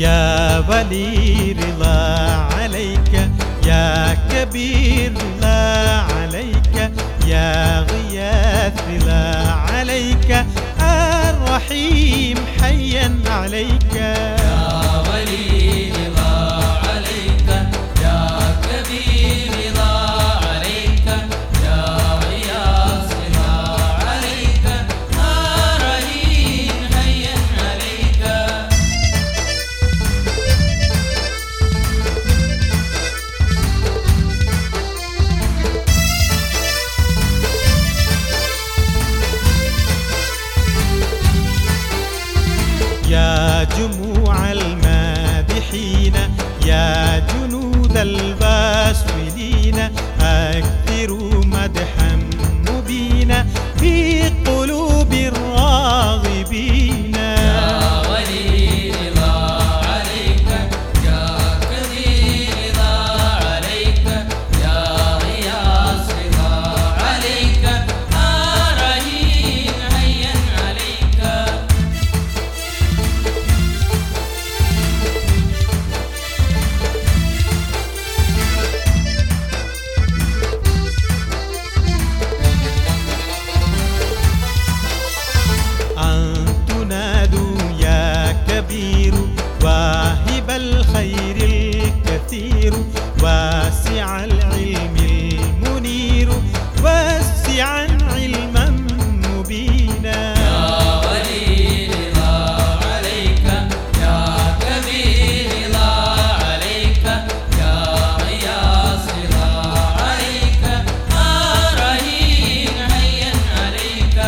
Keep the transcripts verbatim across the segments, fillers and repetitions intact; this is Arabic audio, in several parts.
يا ولي رضا عليك، يا كبير رضا عليك، يا غياث رضا عليك، الرحيم حيا عليك. يا ولي رضا عليك، يا كبير رضا عليك، يا غياث رضا عليك، الرحيم حيا عليك. يا جموع المادحين، يا جنود الباسلين، أكثروا مدحا مبينا في قلوب الراغبين. يا ولي رضا عليك، يا كبير رضا عليك، يا غياث رضا عليك، الرحيم حيا عليك. أن تنادوا يا كبير، واهب الخير الكثير، واسع العلم المنير، واسعا علما مبينا. يا ولي رضا عليك، يا كبير رضا عليك، يا غياث رضا عليك، الرحيم حيا عليك.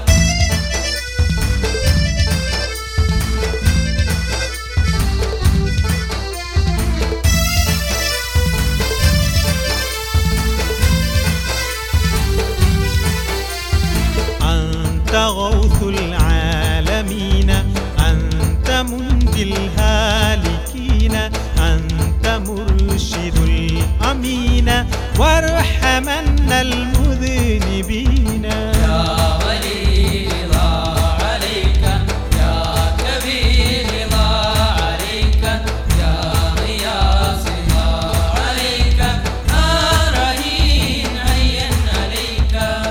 أنت غوث العالمين، أنت منجي الهالكين، أنت مرشد الأمين، وارحمن المذنبين. يا ولي رضا عليك، يا كبير رضا عليك، يا غياث رضا عليك، الرحيم حيا عليك.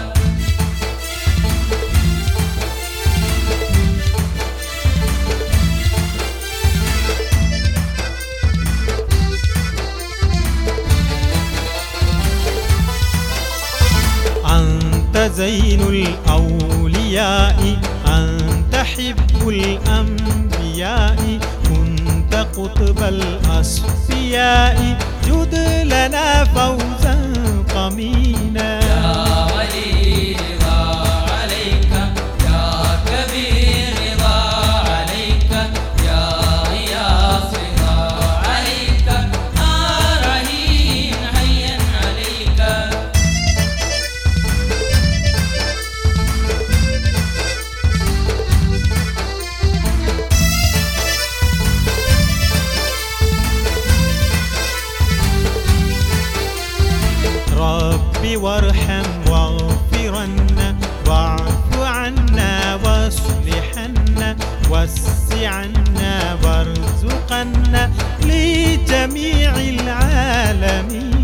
أنت زين الأولياء، أنت حب الأنبياء، كنت قطب الأصفياء، جد لنا فوزا قمينا. يا ولي رضا عليك، يا كبير رضا عليك، يا غياث رضا عليك، الرحيم حيا عليك. ربي وارحم واغفرن، واعف عنا واصلحن، وسعنا وارزقنا لجميع العالمين.